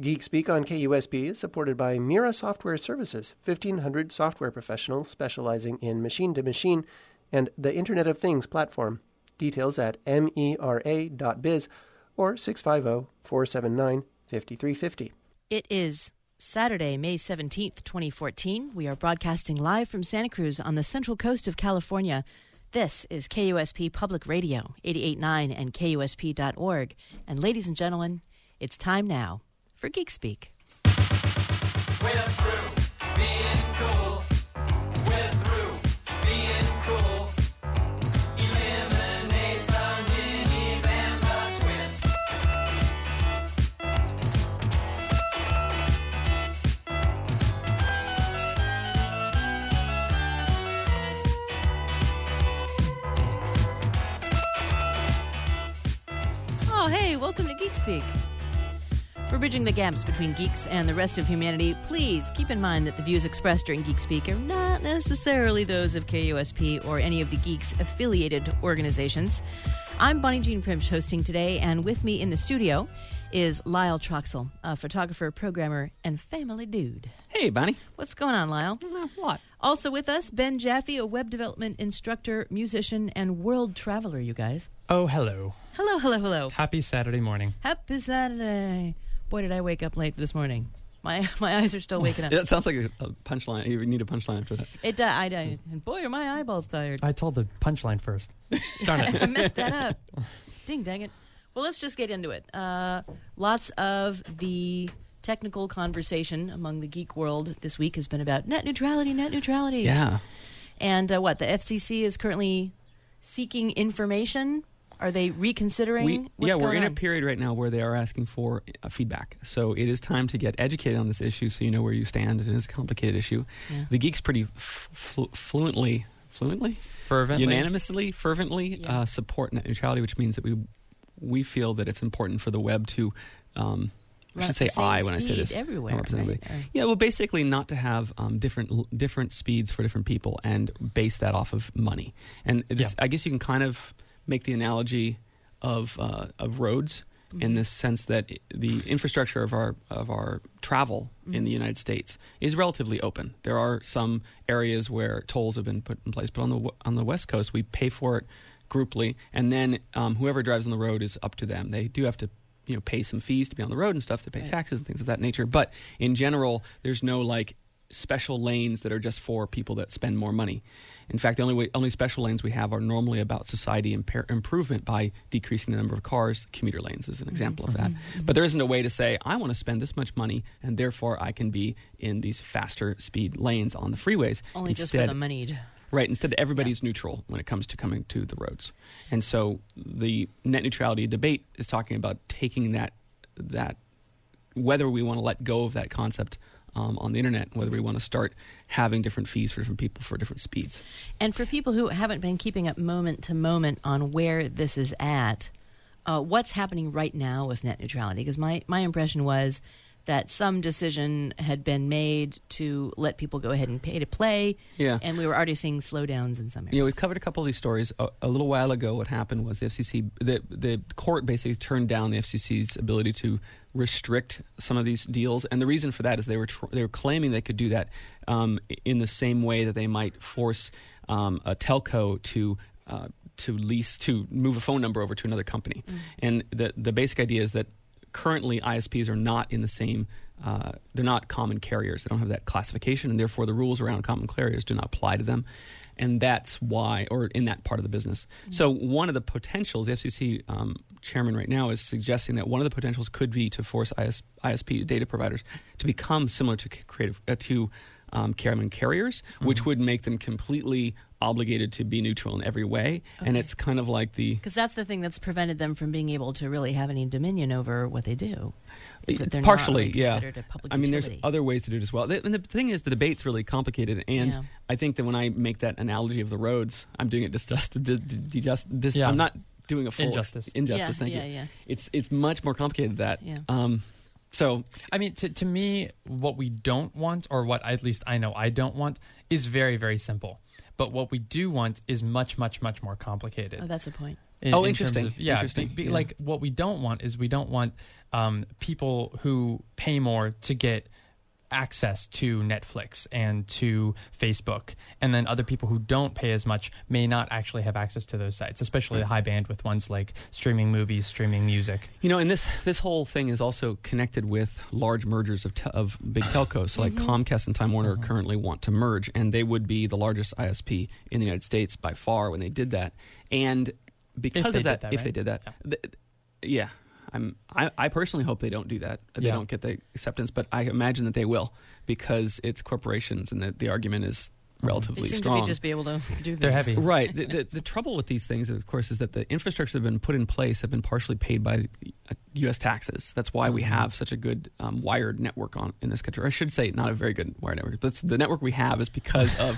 Geek Speak on KUSP is supported by Mira Software Services, 1,500 software professionals specializing in machine-to-machine and the Internet of Things platform. Details at mera.biz or 650-479-5350. It is Saturday, May 17th, 2014. We are broadcasting live from Santa Cruz on the central coast of California. This is KUSP Public Radio, 88.9 and KUSP.org. And ladies and gentlemen, it's time now for Geek Speak. We're through being cool. We're through being cool. Eliminate the minis and the twins. Oh, hey, welcome to Geek Speak. We're bridging the gaps between geeks and the rest of humanity. Please keep in mind that the views expressed during Geek Speak are not necessarily those of KUSP or any of the Geeks affiliated organizations. I'm Bonnie Jean Primch hosting today, and with me in the studio is Lyle Troxel, a photographer, programmer, and family dude. Hey, Bonnie. What's going on, Lyle? What? Also with us, Ben Jaffe, a web development instructor, musician, and world traveler, you guys. Oh, hello. Hello, hello, hello. Happy Saturday morning. Happy Saturday. Boy, did I wake up late this morning. My eyes are still waking up. That sounds like a punchline. You need a punchline after that. And boy, are my eyeballs tired. I told the punchline first. Darn it. I messed that up. Ding, dang it. Well, let's just get into it. Lots of the technical conversation among the geek world this week has been about net neutrality. Yeah. And the FCC is currently seeking information. Are they reconsidering what's going on? We're in a period right now where they are asking for feedback. So it is time to get educated on this issue so you know where you stand. It is a complicated issue. Yeah. The geeks pretty fervently support net neutrality, which means that we feel that it's important for the web to I should say I when I say this everywhere, right? Yeah, well, basically not to have different speeds for different people and base that off of money. And I guess you can kind of make the analogy of roads in this sense that the infrastructure of our travel in the United States is relatively open. There are some areas where tolls have been put in place, but on the West Coast we pay for it grouply, and then whoever drives on the road is up to them. They do have to pay some fees to be on the road and stuff. They pay taxes and things of that nature. But in general, there's no special lanes that are just for people that spend more money. In fact, the only special lanes we have are normally about society improvement by decreasing the number of cars. Commuter lanes is an example of that. But there isn't a way to say, I want to spend this much money, and therefore I can be in these faster speed lanes on the freeways. Only just for the moneyed. Right. Instead, everybody's neutral when it comes to coming to the roads. And so the net neutrality debate is talking about taking that whether we want to let go of that concept on the internet, whether we want to start having different fees for different people for different speeds. And for people who haven't been keeping up moment to moment on where this is at, what's happening right now with net neutrality? Because my impression was that some decision had been made to let people go ahead and pay to play, and we were already seeing slowdowns in some areas. We've covered a couple of these stories. A little while ago, what happened was the FCC, the court basically turned down the FCC's ability to restrict some of these deals, and the reason for that is they were claiming they could do that in the same way that they might force a telco to move a phone number over to another company. And the basic idea is that currently ISPs are not in the same they're not common carriers. They don't have that classification, and therefore the rules around common carriers do not apply to them. And that's why, or in that part of the business. So one of the potentials, the FCC chairman right now is suggesting that one of the potentials could be to force ISP data providers to become similar to common carriers, which would make them completely obligated to be neutral in every way. Okay. And it's kind of like because that's the thing that's prevented them from being able to really have any dominion over what they do. Partially, yeah. I mean, there's other ways to do it as well. And the thing is, the debate's really complicated. And I think that when I make that analogy of the roads, I'm doing it I'm not doing a full injustice. Thank you. Yeah. It's much more complicated than that. Yeah. So, I mean, to me, what we don't want, or what at least I know I don't want, is very, very simple. But what we do want is much, much, much more complicated. Oh, that's a point. In Interesting. terms of, yeah, Interesting. Yeah. like what we don't want is we don't want people who pay more to get access to Netflix and to Facebook, and then other people who don't pay as much may not actually have access to those sites, especially the high bandwidth ones like streaming movies, streaming music. And this whole thing is also connected with large mergers of big telcos. So like Comcast and Time Warner currently want to merge, and they would be the largest ISP in the United States by far when they did that. And because of that, if they did that, yeah. I personally hope they don't do that. They don't get the acceptance, but I imagine that they will because it's corporations and the argument is relatively they seem strong. to just be able to do They're things. heavy. Right. The trouble with these things, of course, is that the infrastructure that have been put in place have been partially paid by U.S. taxes. That's why we have such a good wired network in this country. Or I should say, not a very good wired network, but the network we have is because of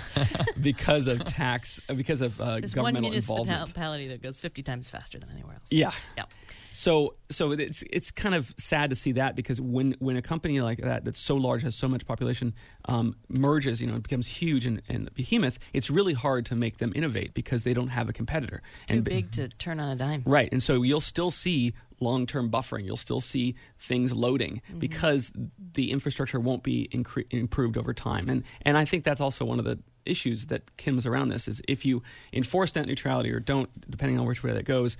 tax, because of There's governmental one involvement. municipality that goes 50 times faster than anywhere else. Yeah. Yeah. So it's kind of sad to see that because when a company like that's so large, has so much population, merges, it becomes huge and behemoth, it's really hard to make them innovate because they don't have a competitor. Too big to turn on a dime. Right. And so you'll still see long-term buffering. You'll still see things loading because the infrastructure won't be improved over time. And I think that's also one of the issues that comes around this is if you enforce net neutrality or don't, depending on which way that goes,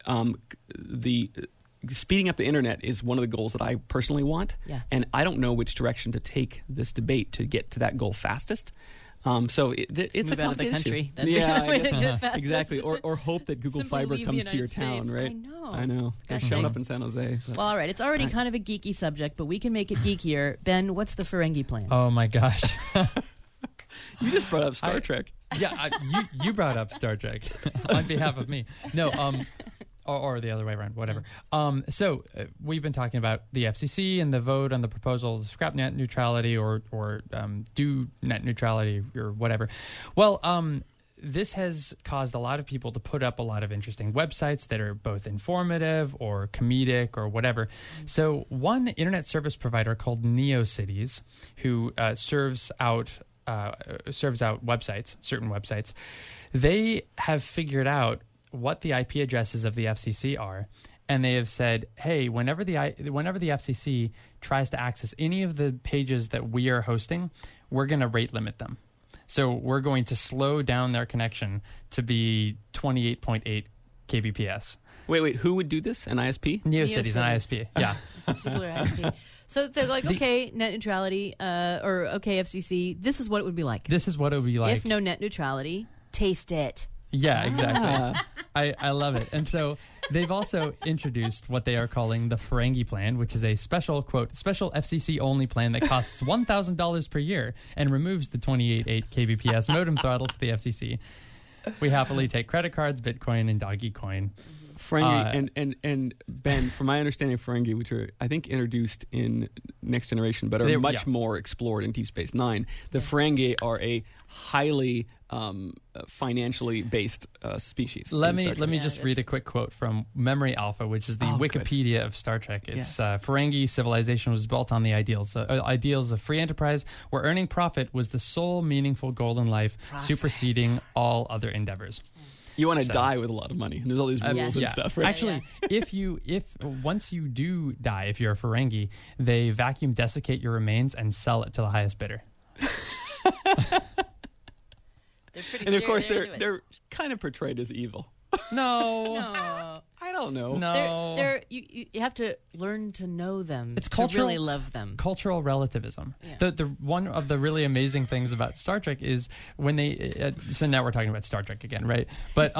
the speeding up the internet is one of the goals that I personally want, and I don't know which direction to take this debate to get to that goal fastest. So it's Move a out of the country. country. I guess, Fastest. exactly. Or hope that Google Simply Fiber leave comes the to your United town, States. right? I know. They're Gosh, showing dang. up in San Jose. Well, all right. It's already kind of a geeky subject, but we can make it geekier. Ben, what's the Ferengi plan? Oh my gosh. You just brought up Star Trek. Yeah, you brought up Star Trek on behalf of me. No, or the other way around, whatever. So we've been talking about the FCC and the vote on the proposal to scrap net neutrality or do net neutrality or whatever. Well, this has caused a lot of people to put up a lot of interesting websites that are both informative or comedic or whatever. So one internet service provider called NeoCities, who serves out websites, certain websites, they have figured out what the IP addresses of the FCC are, and they have said, hey, whenever the FCC tries to access any of the pages that we are hosting, we're going to rate limit them. So we're going to slow down their connection to be 28.8 kbps. Wait, who would do this? An ISP? NeoCities, an NeoCities. ISP, yeah. Particular ISP. So they're like, okay, net neutrality, or okay, FCC, this is what it would be like. This is what it would be like. If no net neutrality, taste it. Yeah, exactly. I love it. And so they've also introduced what they are calling the Ferengi plan, which is a special FCC only plan that costs $1,000 per year and removes the 28.8 kbps modem throttle to the FCC. We happily take credit cards, Bitcoin, and Dogecoin. Ferengi and Ben, from my understanding of Ferengi, which are I think introduced in Next Generation, but are much more explored in Deep Space Nine. The Ferengi are a highly financially based species. Let me just read a quick quote from Memory Alpha, which is the Wikipedia of Star Trek. It's Ferengi civilization was built on the ideals of free enterprise, where earning profit was the sole meaningful goal in life, superseding all other endeavors. You want to die with a lot of money. And there's all these rules and stuff, right? Actually, if once you do die, if you're a Ferengi, they vacuum desiccate your remains and sell it to the highest bidder. And of course, they're kind of portrayed as evil. No. I don't know. No. You have to learn to know them. It's to really love them. Cultural relativism. Yeah. The one of the really amazing things about Star Trek is when they. So now we're talking about Star Trek again, right? But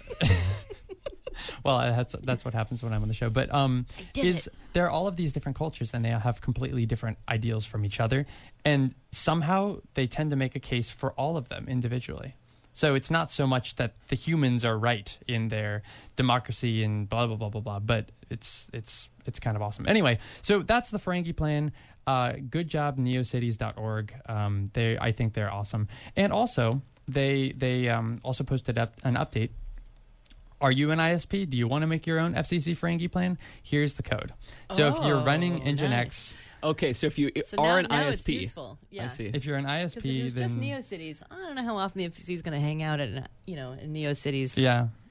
well, that's what happens when I'm on the show. But there are all of these different cultures, and they have completely different ideals from each other, and somehow they tend to make a case for all of them individually. So it's not so much that the humans are right in their democracy and blah blah blah blah blah, but it's kind of awesome. Anyway, so that's the Ferengi plan. Good job, neocities.org. I think they're awesome, and also they also posted up an update. Are you an ISP? Do you want to make your own FCC Ferengi plan? Here's the code. So if you're running Nginx. Nice. Okay, so if you are an now ISP, it's useful. Yeah. I see. If you're an Because if it ISP, was then just NeoCities, I don't know how often the FCC is going to hang out at in NeoCities. yeah.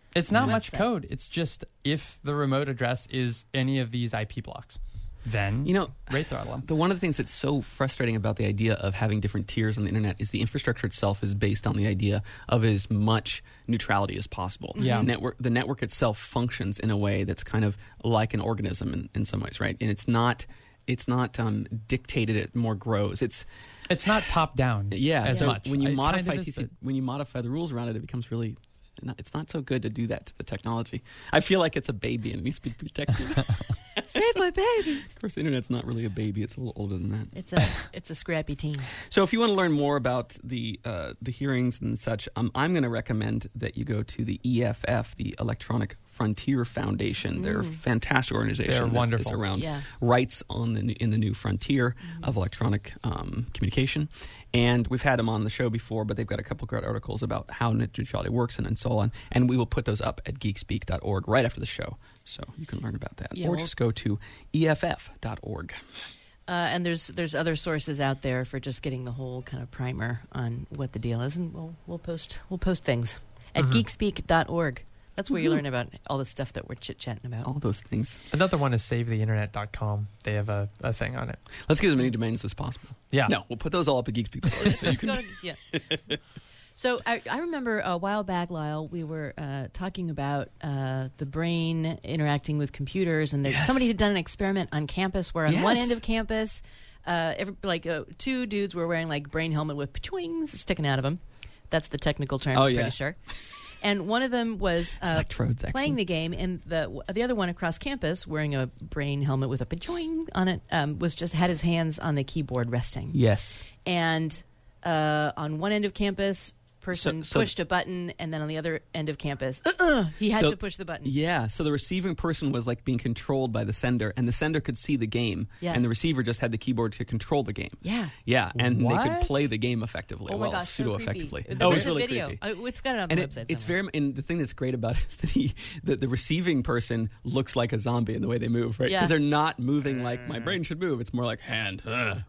It's not much website. code. It's just if the remote address is any of these IP blocks, then rate throttle them. One of the things that's so frustrating about the idea of having different tiers on the internet is the infrastructure itself is based on the idea of as much neutrality as possible. Yeah. The network itself functions in a way that's kind of like an organism in some ways, right? And it's not dictated, it more grows. It's not top down. As much. When you It modify kind of is, but- when you modify the rules around it, it becomes really. It's not so good to do that to the technology. I feel like it's a baby and it needs to be protected. Save my baby. Of course, the internet's not really a baby; it's a little older than that. It's a scrappy teen. So, if you want to learn more about the hearings and such, I'm going to recommend that you go to the EFF, the Electronic Frontier Foundation. They're a fantastic organization. They're that wonderful. is around Yeah. rights in the new frontier of electronic communication. And we've had them on the show before, but they've got a couple great articles about how net neutrality works and so on. And we will put those up at geekspeak.org right after the show, so you can learn about that. Yeah, or well- just go to EFF.org. And there's other sources out there for just getting the whole kind of primer on what the deal is, and we'll post things at geekspeak.org. That's where you learn about all the stuff that we're chit-chatting about. All those things. Another one is savetheinternet.com. They have a thing on it. Let's get as many domains as possible. Yeah. No, we'll put those all up at geekspeak.org. So you Let's can go to- yeah. So I remember a while back, Lyle, we were talking about the brain interacting with computers, and somebody had done an experiment on campus where on one end of campus, two dudes were wearing like brain helmet with twings sticking out of them. That's the technical term, I'm pretty sure. And one of them was Electrodes, actually. playing the game, and the other one across campus, wearing a brain helmet with a pachoing on it, had his hands on the keyboard resting. Yes. And on one end of campus, person pushed a button, and then on the other end of campus, he had to push the button. Yeah, so the receiving person was like being controlled by the sender, and the sender could see the game, and the receiver just had the keyboard to control the game. Yeah. Yeah, and they could What? play the game effectively. Oh my gosh, so pseudo-effectively. creepy. Oh, There's it's a really video. creepy. It's got it on the website. It's somewhere. and the thing that's great about it is that the receiving person looks like a zombie in the way they move, right? Yeah. Because they're not moving like my brain should move. It's more like hand.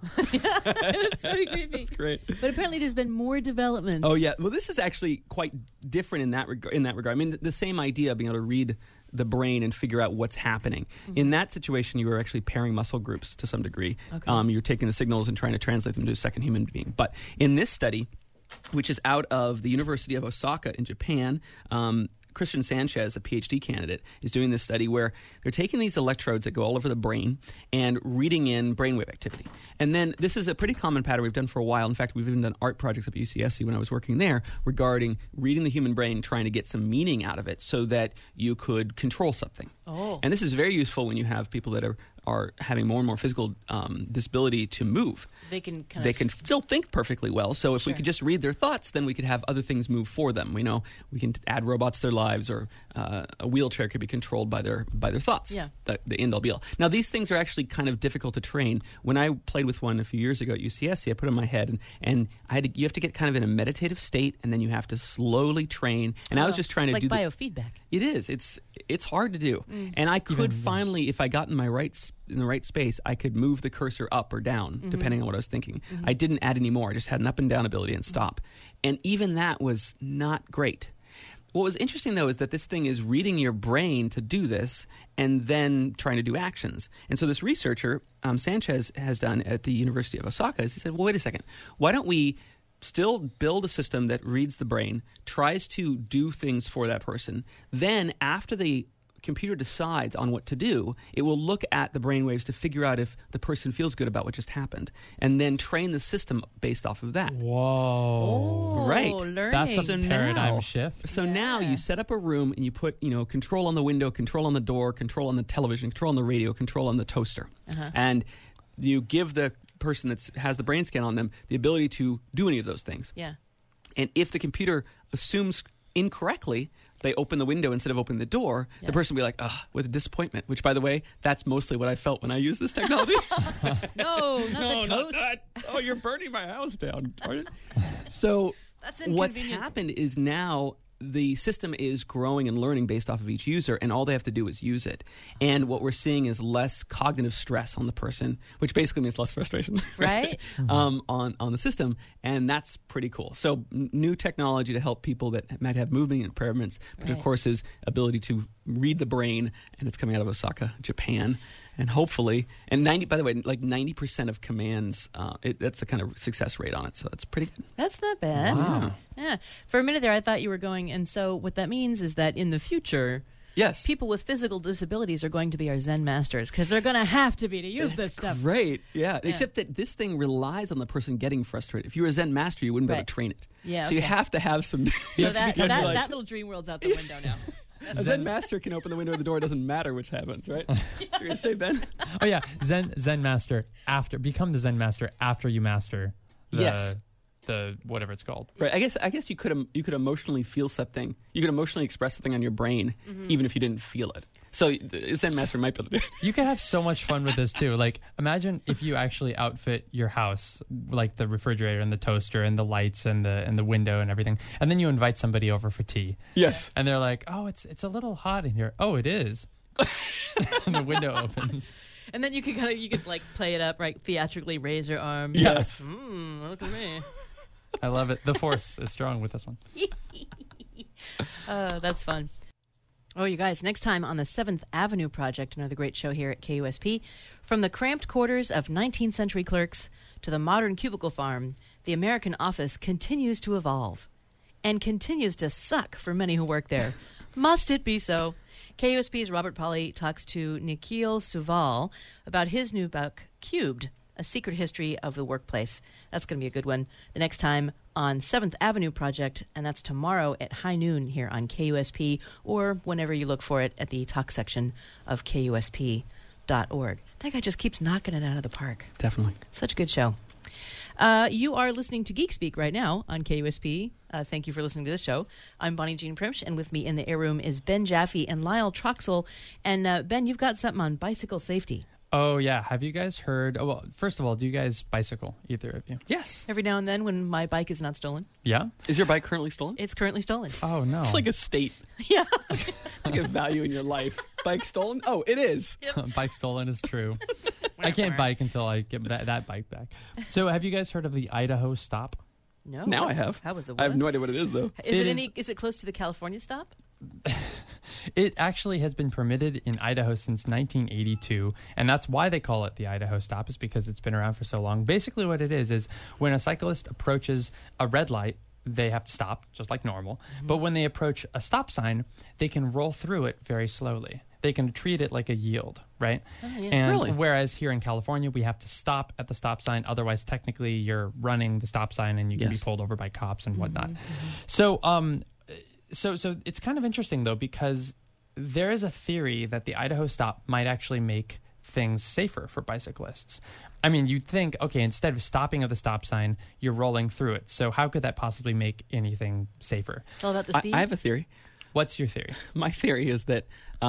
It's pretty creepy. It's great. But apparently, there's been more developments. Oh yeah, well, this is actually quite different in that regard. I mean, the same idea of being able to read the brain and figure out what's happening. In that situation, you were actually pairing muscle groups to some degree. Okay. You're taking the signals and trying to translate them to a second human being. But in this study, which is out of the University of Osaka in Japan, Christian Sanchez, a PhD candidate, is doing this study where they're taking these electrodes that go all over the brain and reading in brainwave activity. And then this is a pretty common pattern we've done for a while. In fact, we've even done art projects up at UCSC when I was working there regarding reading the human brain, trying to get some meaning out of it so that you could control something. Oh. And this is very useful when you have people that are having more and more physical disability to move. They can They can still think perfectly well. So if we Sure. could just read their thoughts, then we could have other things move for them. We know we can add robots to their lives, or a wheelchair could be controlled by their thoughts. Yeah. The end all be all. Now these things are actually kind of difficult to train. When I played with one a few years ago at UCSC, I put it in my head, and you have to get kind of in a meditative state, and then you have to slowly train. And I was just trying to like do biofeedback. It is. It's hard to do. And I could finally, if I got in the right space, I could move the cursor up or down, depending on what I was thinking. I didn't add any more. I just had an up and down ability and stop. And even that was not great. What was interesting, though, is that this thing is reading your brain to do this and then trying to do actions. And so this researcher, Sanchez, has done at the University of Osaka, is he said, well, wait a second. Why don't we still build a system that reads the brain, tries to do things for that person, then after the computer decides on what to do, it will look at the brainwaves to figure out if the person feels good about what just happened, and then train the system based off of that. Whoa. Oh, Right. learning. That's a So paradigm now- shift. So now you set up a room and you put, control on the window, control on the door, control on the television, control on the radio, control on the toaster. And you give the person that has the brain scan on them the ability to do any of those things. Yeah. And if the computer assumes incorrectly, they open the window instead of opening the door, the person will be like, ugh, with a disappointment, which, by the way, that's mostly what I felt when I used this technology. No, not the toast. Oh, you're burning my house down. Darn it. So That's what's inconvenient. happened is now the system is growing and learning based off of each user, and all they have to do is use it. And what we're seeing is less cognitive stress on the person, which basically means less frustration, Right. on the system, and that's pretty cool. So new technology to help people that might have movement impairments, which of Right. course is ability to read the brain, and it's coming out of Osaka, Japan. And hopefully, and 90% of commands, that's the kind of success rate on it. So that's pretty good. That's not bad. Wow. Yeah. For a minute there, I thought you were going, and so what that means is that in the future, Yes. people with physical disabilities are going to be our Zen masters because they're going to have to be to use this That's stuff. great. Yeah. Except that this thing relies on the person getting frustrated. If you were a Zen master, you wouldn't be able Right. to train it. Yeah, So you okay. have to have some. So that you have to be like- that little dream world's out the window now. a Zen master can open the window or the door. It doesn't matter which happens, right? You're going to say Ben? Oh yeah, Zen master become the Zen master after you master the Yes. the whatever it's called. Right. I guess you could emotionally feel something. You could emotionally express something on your brain, even if you didn't feel it. So the Zen master might be able to do it. You can have so much fun with this too. Like imagine if you actually outfit your house, like the refrigerator and the toaster and the lights and the window and everything, and then you invite somebody over for tea, Yes. and they're like, "Oh, it's a little hot in here." "Oh, it is." And the window opens. And then you could like play it up, right? Theatrically raise your arm. Yes. Look at me. I love it. The force is strong with this one. That's fun. Oh, you guys, next time on the 7th Avenue Project, another great show here at KUSP. From the cramped quarters of 19th century clerks to the modern cubicle farm, the American office continues to evolve and continues to suck for many who work there. Must it be so? KUSP's Robert Polly talks to Nikhil Suval about his new book, Cubed, A Secret History of the Workplace. That's going to be a good one. The next time on 7th Avenue Project, and that's tomorrow at high noon here on KUSP, or whenever you look for it at the talk section of KUSP.org. That guy just keeps knocking it out of the park. Definitely. Such a good show. You are listening to Geek Speak right now on KUSP. Thank you for listening to this show. I'm Bonnie Jean Primsch, and with me in the air room is Ben Jaffe and Lyle Troxel. And Ben, you've got something on bicycle safety. Oh yeah, have you guys heard? Oh, well, first of all, do you guys bicycle? Either of you? Yes. Every now and then when my bike is not stolen. Yeah. Is your bike currently stolen? It's currently stolen. Oh no. It's like a state. Yeah. It's like a value in your life. Bike stolen? Oh, it is. Bike stolen is true. I can't bike until I get that bike back. So, have you guys heard of the Idaho stop? No. Now I what's- have. How was it? I have no idea what it is, though. Is it close to the California stop? It actually has been permitted in Idaho since 1982, and that's why they call it the Idaho stop, is because it's been around for so long. Basically what it is when a cyclist approaches a red light, they have to stop, just like normal. Mm-hmm. But when they approach a stop sign, they can roll through it very slowly. They can treat it like a yield, right? Oh, yeah. And Really? whereas here in California, we have to stop at the stop sign. Otherwise, technically, you're running the stop sign and you can be Yes. pulled over by cops and whatnot. Mm-hmm. So it's kind of interesting, though, because there is a theory that the Idaho stop might actually make things safer for bicyclists. I mean, you'd think, okay, instead of stopping at the stop sign, you're rolling through it. So how could that possibly make anything safer? It's all about the speed. I have a theory. What's your theory? My theory is that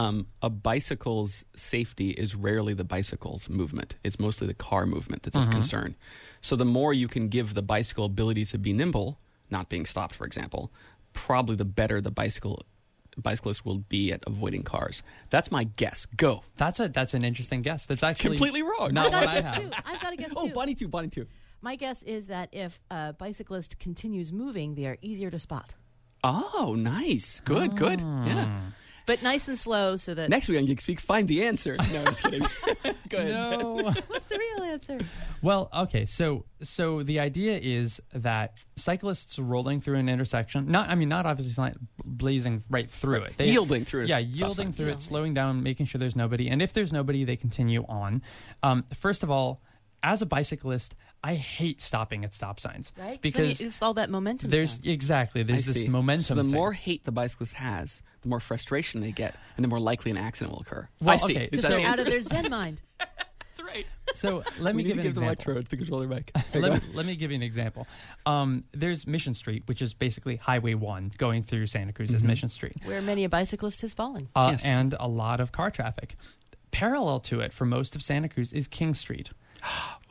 a bicycle's safety is rarely the bicycle's movement. It's mostly the car movement that's of concern. So the more you can give the bicycle ability to be nimble, not being stopped, for example, probably the better the bicyclist will be at avoiding cars. That's my guess. Go. That's an interesting guess. That's actually Completely wrong. Not I've got what a I guess have. too. I've got a guess Oh, too. Bonnie too. My guess is that if a bicyclist continues moving, they are easier to spot. Oh, nice. Good. Yeah. But nice and slow so that... Next week on Geek Speak, find the answer. No, I'm just kidding. Go ahead. No. What's the real answer? Well, okay, so the idea is that cyclists rolling through an intersection, not obviously not blazing right through it. Yielding through it. Yeah, Stop yielding sign. through Yeah. it, slowing down, making sure there's nobody. And if there's nobody, they continue on. First of all, as a bicyclist, I hate stopping at stop signs. Right? Because it's all that momentum. there's down. this I see. momentum So the thing. more hate the bicyclist has, the more frustration they get, and the more likely an accident will occur. Well, I see. okay, Is so- that They're the out answer? of their Zen mind. That's right. So let me We need give to an give them example. electrodes to control their bike. Let me give you an example. There's Mission Street, which is basically Highway 1 going through Santa Cruz is Mission Street. Where many a bicyclist has fallen. Yes. And a lot of car traffic. Parallel to it for most of Santa Cruz is King Street.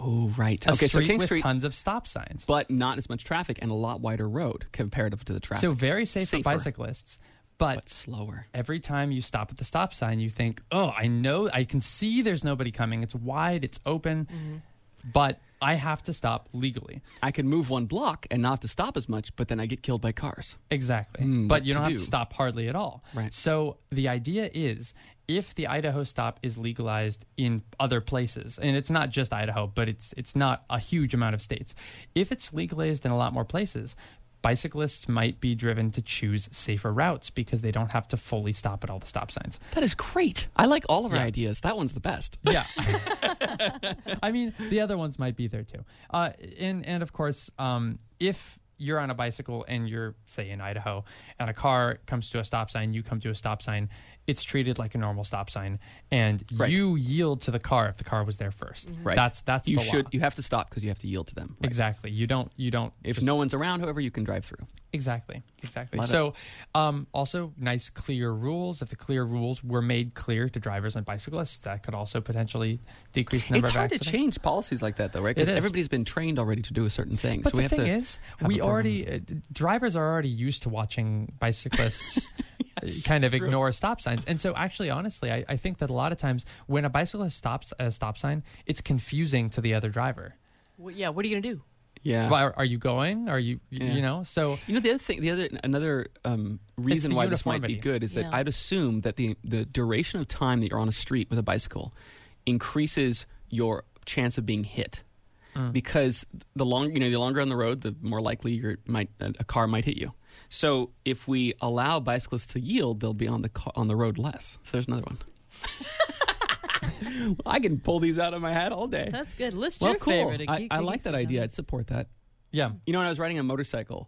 Oh, right. A Okay, so street King with Street, tons of stop signs. but not as much traffic and a lot wider road comparative to the traffic. So very safe Safer, for bicyclists. But but slower. every time you stop at the stop sign, you think, oh, I know, I can see there's nobody coming. It's wide, it's open, but I have to stop legally. I can move one block and not to stop as much, but then I get killed by cars. Exactly. what But you don't to have do? to stop hardly at all. Right. So the idea is if the Idaho stop is legalized in other places, and it's not just Idaho, but it's not a huge amount of states. If it's legalized in a lot more places, bicyclists might be driven to choose safer routes because they don't have to fully stop at all the stop signs. That is great. I like all of our Yeah. ideas. That one's the best. Yeah. I mean, the other ones might be there too. And of course, if you're on a bicycle and you're, say, in Idaho, and a car comes to a stop sign, you come to a stop sign, it's treated like a normal stop sign, and Right. you yield to the car if the car was there first. Right. That's You the should. law. You have to stop because you have to yield to them. Right. Exactly. You don't. If just- no one's around, however, you can drive through. Exactly. Love it. So, also nice clear rules. If the clear rules were made clear to drivers and bicyclists, that could also potentially decrease the number It's of hard to accidents. change policies like that, though, right? Because It is. everybody's been trained already to do a certain thing. But so we the have thing to is, have we a program. already drivers are already used to watching bicyclists kind of true. ignore stop signs, and so actually, honestly, I think that a lot of times when a bicyclist stops at a stop sign, it's confusing to the other driver. Well, yeah, what are you going to do? Yeah. Well, are you going? Are you Yeah. you know? So You know, the other thing, another reason the why this might be uniformity. good is that Yeah. I'd assume that the duration of time that you're on a street with a bicycle increases your chance of being hit. Because the longer on the road, the more likely a car might hit you. So if we allow bicyclists to yield, they'll be on the road less. So there's another one. I can pull these out of my hat all day. That's good. List Well, your cool. favorite. I like that idea. I'd support that. yeah, You know, when I was riding a motorcycle,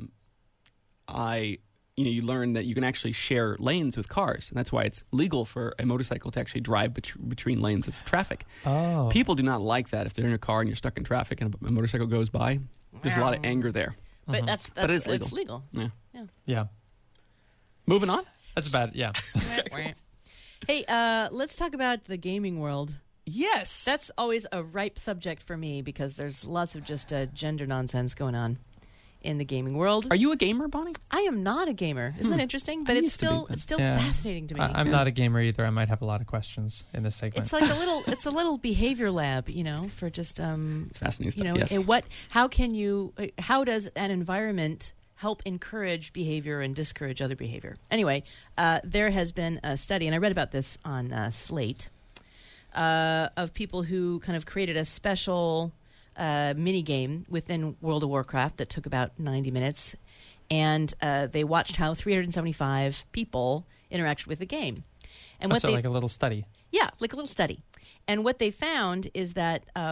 you learn that you can actually share lanes with cars, and that's why it's legal for a motorcycle to actually drive between lanes of traffic. oh, People do not like that if they're in a car and you're stuck in traffic and a motorcycle goes by. There's a lot of anger there. But that's But it's legal. It's legal. Yeah. yeah, Moving on. that's bad. Yeah, Hey, let's talk about the gaming world. Yes. That's always a ripe subject for me because there's lots of just gender nonsense going on in the gaming world. Are you a gamer, Bonnie? I am not a gamer. Isn't that interesting? But I it's used to be, still but- it's still Yeah. fascinating to me. I'm not a gamer either. I might have a lot of questions in this segment. It's like it's a little behavior lab, for just It's fascinating stuff. Yes. and how does an environment help encourage behavior and discourage other behavior? Anyway, there has been a study, and I read about this on Slate, of people who kind of created a special mini game within World of Warcraft that took about 90 minutes, and they watched how 375 people interacted with the game. And what so they like a little study. yeah, like a little study. And what they found is that a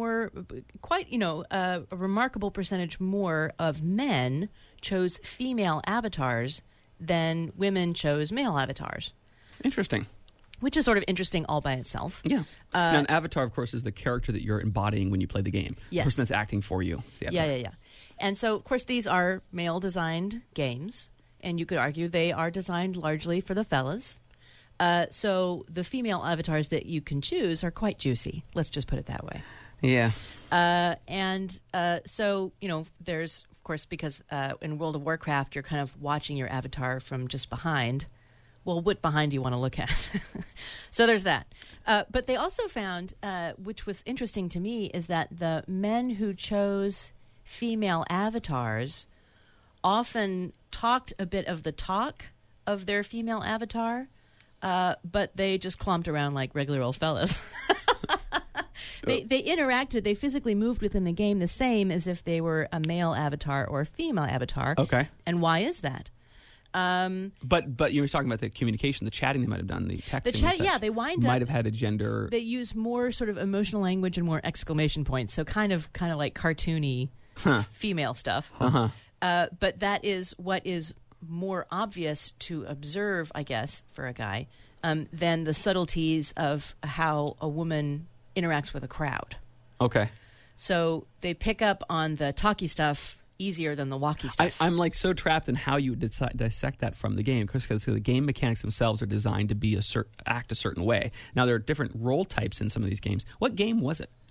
remarkable percentage more of men chose female avatars than women chose male avatars, Interesting. which is sort of interesting all by itself. Yeah. Now, an avatar, of course, is the character that you're embodying when you play the game. Yes. The person that's acting for you. is the Yeah, avatar. yeah, yeah. And so, of course, these are male-designed games, and you could argue they are designed largely for the fellas. So the female avatars that you can choose are quite juicy. Let's just put it that way. Yeah. So, there's, of course, because in World of Warcraft, you're kind of watching your avatar from just behind. Well, what behind do you want to look at? So there's that. But they also found, which was interesting to me, is that the men who chose female avatars often talked a bit of the talk of their female avatar, but they just clomped around like regular old fellas. They interacted, they physically moved within the game the same as if they were a male avatar or a female avatar. Okay. And why is that? But you were talking about the communication, the chatting they might have done, the texting. The chat, and such yeah, they wind up. might have had a gender. They use more sort of emotional language and more exclamation points, so kind of like cartoony female stuff. But that is what is more obvious to observe, I guess, for a guy, than the subtleties of how a woman interacts with a crowd. Okay. So they pick up on the talky stuff easier than the walkie stuff. I'm like so trapped in how you dissect that from the game, because the game mechanics themselves are designed to be act a certain way. Now there are different role types in some of these games. What game was it?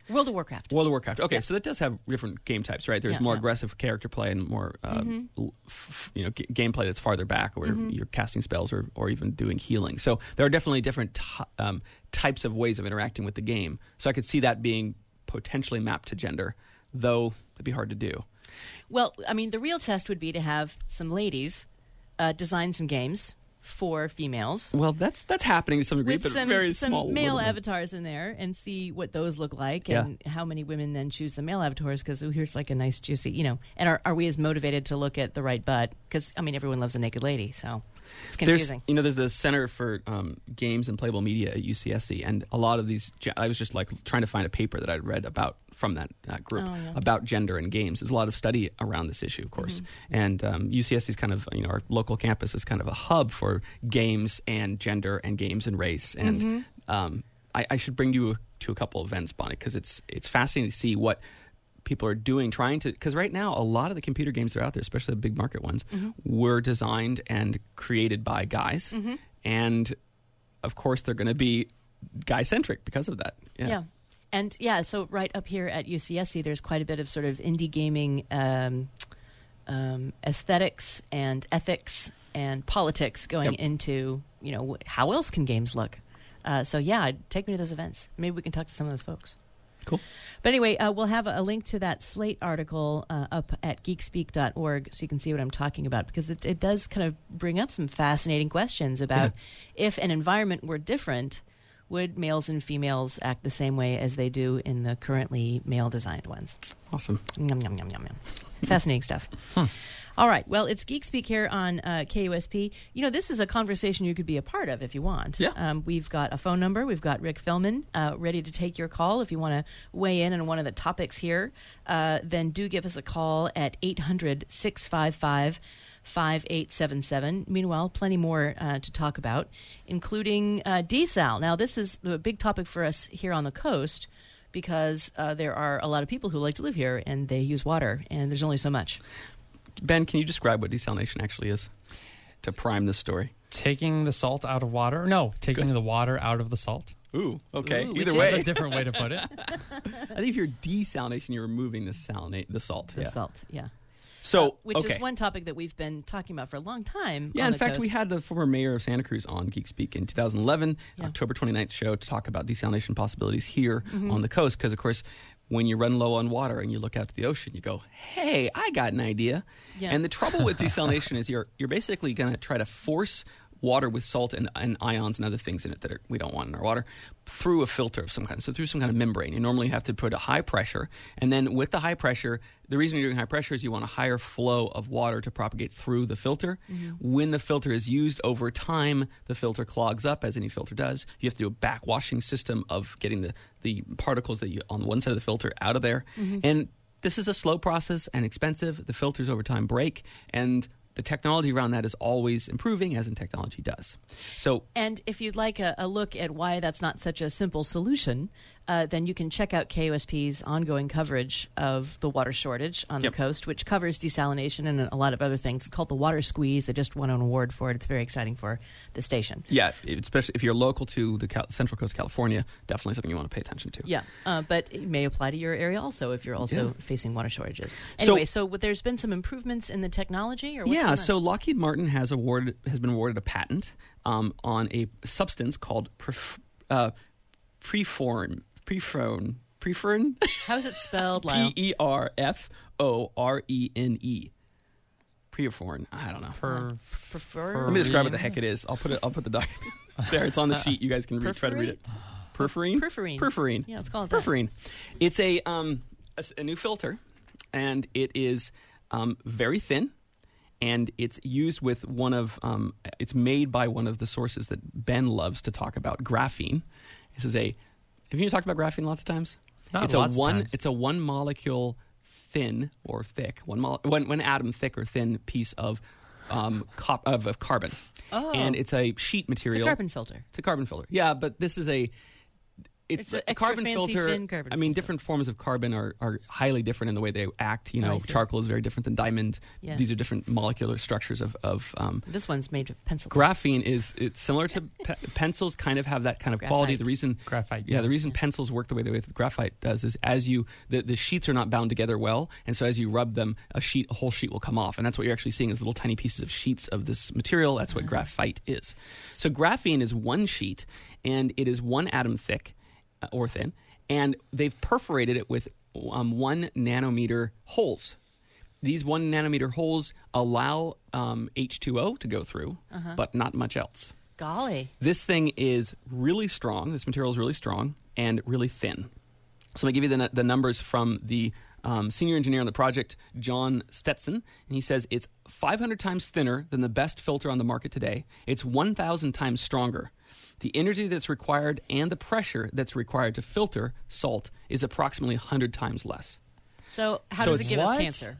World of Warcraft. World of Warcraft. Okay, so that does have different game types, right? There's more aggressive character play and more, gameplay that's farther back, where you're casting spells or even doing healing. So there are definitely different types of ways of interacting with the game. So I could see that being potentially mapped to gender, though it'd be hard to do. Well, I mean, the real test would be to have some ladies design some games for females. Well, that's happening to some degree, With but some, very some small. male little bit. avatars in there and see what those look like and how many women then choose the male avatars because, here's like a nice juicy, and are we as motivated to look at the right butt? Because, I mean, everyone loves a naked lady, so it's confusing. There's the Center for Games and Playable Media at UCSC, and a lot of these, I was just like trying to find a paper that I'd read about from that group about gender in games. There's a lot of study around this issue, of course, and UCSC is kind of, our local campus is kind of a hub for games and gender and games and race, and I should bring you to a couple events, Bonnie, because it's fascinating to see what people are doing, because right now a lot of the computer games that are out there, especially the big market ones, were designed and created by guys, and of course they're going to be guy-centric because of that. Yeah. And so right up here at UCSC, there's quite a bit of sort of indie gaming aesthetics and ethics and politics going into, how else can games look? Take me to those events. Maybe we can talk to some of those folks. Cool. But anyway, we'll have a link to that Slate article up at geekspeak.org so you can see what I'm talking about, because it does kind of bring up some fascinating questions about if an environment were different, would males and females act the same way as they do in the currently male-designed ones? Awesome. Yum, yum, yum, yum, yum. Fascinating stuff. All right. Well, it's Geek Speak here on KUSP. This is a conversation you could be a part of if you want. Yeah. We've got a phone number. We've got Rick Philman ready to take your call. If you want to weigh in on one of the topics here, then do give us a call at 800-655-5877. Meanwhile, plenty more to talk about, including desal. Now, this is a big topic for us here on the coast because there are a lot of people who like to live here and they use water, and there's only so much. Ben, can you describe what desalination actually is to prime this story? Taking the salt out of water? No, taking the water out of the salt. Ooh, okay. Ooh, Either which way. That's a different way to put it. I think if you're desalination, you're removing the salt. The salt, yeah. So, which is one topic that we've been talking about for a long time. Yeah, on in the fact, coast. we had the former mayor of Santa Cruz on Geek Speak in 2011, October 29th show, to talk about desalination possibilities here on the coast. Because, of course, when you run low on water and you look out to the ocean, you go, hey, I got an idea. Yeah. And the trouble with desalination is you're basically going to try to force water with salt and ions and other things in it that we don't want in our water through a filter of some kind, so through some kind of membrane. You normally have to put a high pressure, and then with the high pressure, the reason you're doing high pressure is you want a higher flow of water to propagate through the filter. When the filter is used over time, the filter clogs up, as any filter does. You have to do a backwashing system of getting the particles that you on one side of the filter out of there. And this is a slow process and expensive. The filters over time break, and the technology around that is always improving, as in technology does. And if you'd like a look at why that's not such a simple solution, then you can check out KUSP's ongoing coverage of the water shortage on the coast, which covers desalination and a lot of other things. It's called the Water Squeeze. They just won an award for it. It's very exciting for the station. Yeah, especially if you're local to the Central Coast of California, definitely something you want to pay attention to. Yeah, but it may apply to your area also if you're also facing water shortages. Anyway, so there's been some improvements in the technology? Or what's going on? So Lockheed Martin has been awarded a patent on a substance called preforine. How's it spelled, Lyle? P-E-R-F-O-R-E-N-E. Preforine. I don't know. Let me describe what the heck it is. I'll put the document there. It's on the sheet. You guys can try to read it. Perforine? Perforine. Yeah, let's call it Perforine. It's a new filter, and it is very thin. And it's used with it's made by one of the sources that Ben loves to talk about, graphene. This is have you talked about graphene lots of times? Not lots of times. It's a one molecule thin or thick, one atom thick or thin piece of carbon. Oh. And it's a sheet material. It's a carbon filter. Yeah, but this is It's an a extra carbon fancy, filter. thin carbon I mean, filter. different forms of carbon are highly different in the way they act. You know, I see. charcoal is very different than diamond. Yeah. These are different molecular structures of This one's made of pencil. graphene. It's similar to pencils. Kind of have that kind of quality. Graphite. The reason Graphite, yeah, yeah. the reason pencils work the way graphite does is as you the sheets are not bound together well, and so as you rub them, a whole sheet will come off, and that's what you're actually seeing is little tiny pieces of sheets of this material. That's what graphite is. So graphene is one sheet, and it is 1 atom thick or thin, and they've perforated it with 1 nanometer holes. These 1 nanometer holes allow H2O to go through, but not much else. Golly. This thing is really strong. This material is really strong and really thin. So I'm going to give you the numbers from the senior engineer on the project, John Stetson. And he says it's 500 times thinner than the best filter on the market today. It's 1,000 times stronger. The energy that's required and the pressure that's required to filter salt is approximately 100 times less. So how So does it it's give us what? cancer?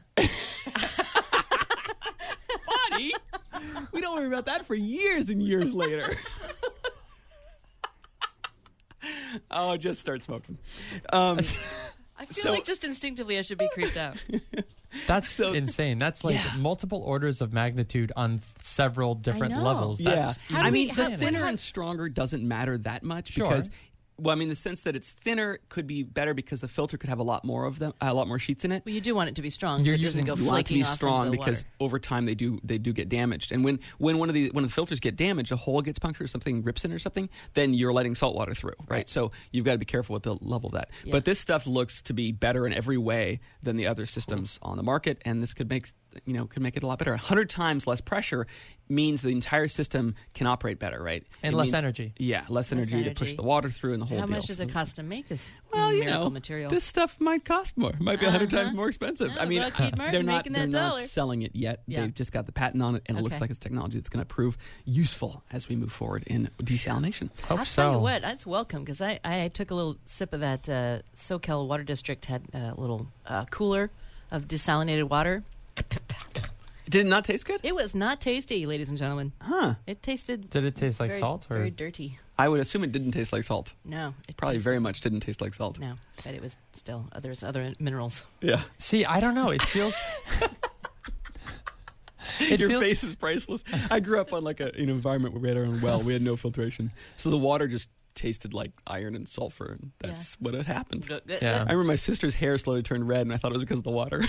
Buddy, we don't worry about that for years and years later. Oh, just start smoking. I feel So- like just instinctively I should be creeped out. That's insane. That's like Yeah. multiple orders of magnitude on several different know. levels. Yeah, That's How do I we- mean, how- the thinner and stronger doesn't matter that much Sure. because, well, I mean, the sense that it's thinner could be better because the filter could have a lot more of them, a lot more sheets in it. Well, you do want it to be strong, You're so it doesn't using- go You want it to flaking be off strong into the because water. over time they do get damaged. And when one of the filters get damaged, a hole gets punctured or something rips in or something, then you're letting salt water through, right? So you've got to be careful with the level of that. Yeah. But this stuff looks to be better in every way than the other systems on the market, and this could make it a lot better. 100 times less pressure means the entire system can operate better, right? And It less means- energy. Yeah, less energy to push energy. the water through and the whole How deal. much does it cost to make this Well, miracle material? this stuff might cost more. It might be 100 times more expensive. Yeah, I mean, Lockheed Martin they're not making that dollar. selling it yet. Yeah. They've just got the patent on it, and it looks Okay. like it's technology that's going to prove useful as we move forward in desalination. Hope I'll so. tell you what, that's welcome because I took a little sip of that. SoCal Water District had a little cooler of desalinated water. Did it not taste good? It was not tasty, ladies and gentlemen. Huh. It tasted Did it taste like very, salt? Or? very dirty. I would assume it didn't taste like salt. No, it Probably tasted, very much didn't taste like salt. No, but it was still there's other minerals. Yeah. See, I don't know. It feels. Your face is priceless. I grew up on like an environment where we had our own well. We had no filtration. So the water just tasted like iron and sulfur, and that's what had happened. Yeah. I remember my sister's hair slowly turned red, and I thought it was because of the water.